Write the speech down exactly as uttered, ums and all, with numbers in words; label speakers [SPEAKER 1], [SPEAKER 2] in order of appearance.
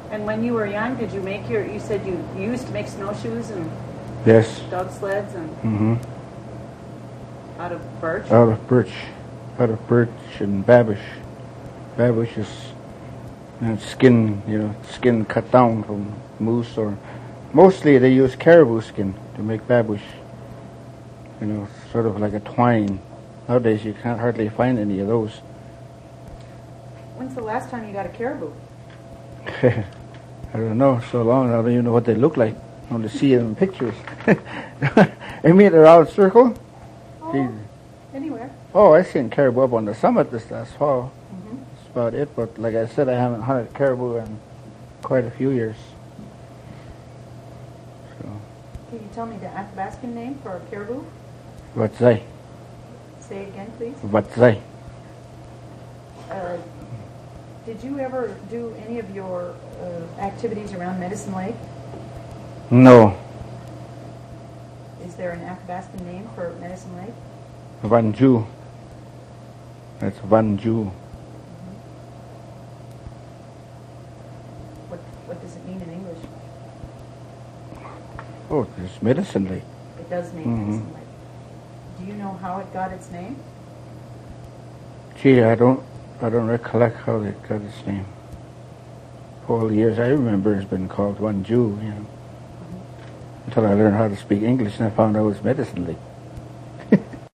[SPEAKER 1] And when you were young, did you make your, you said you used to make snowshoes and
[SPEAKER 2] Yes.
[SPEAKER 1] dog sleds and
[SPEAKER 2] Mm-hmm.
[SPEAKER 1] out of birch?
[SPEAKER 2] Out of birch. Out of birch and babish. Babish is you know, skin, you know, skin cut down from moose, or mostly they use caribou skin to make babish. You know, sort of like a twine. Nowadays you can't hardly find any of those.
[SPEAKER 1] When's the last time you got a caribou?
[SPEAKER 2] I don't know, so long I don't even know what they look like. I only see them in pictures. I mean, a round circle.
[SPEAKER 1] Oh,
[SPEAKER 2] Jeez.
[SPEAKER 1] anywhere.
[SPEAKER 2] Oh, I seen caribou up on the summit this last fall.
[SPEAKER 1] Mm-hmm.
[SPEAKER 2] That's about it. But like I said, I haven't hunted caribou in quite a few years. So,
[SPEAKER 1] Can you tell me the Athabascan name for a caribou?
[SPEAKER 2] Watzai.
[SPEAKER 1] Say it again, please.
[SPEAKER 2] Watzai.
[SPEAKER 1] Uh, did you ever do any of your uh, activities around Medicine Lake?
[SPEAKER 2] No.
[SPEAKER 1] Is there an Athabascan name for Medicine Lake?
[SPEAKER 2] Vanju. That's Vanju.
[SPEAKER 1] What What does it mean in English?
[SPEAKER 2] Oh, there's Medicine Lake.
[SPEAKER 1] It does name
[SPEAKER 2] Mhm.
[SPEAKER 1] Medicine Lake. Do you know how it got its name?
[SPEAKER 2] Gee, I don't, I don't recollect how it got its name. For all the years I remember, it's been called Vanju, you know. Until I learned how to speak English and I found out it was Medicine Lake.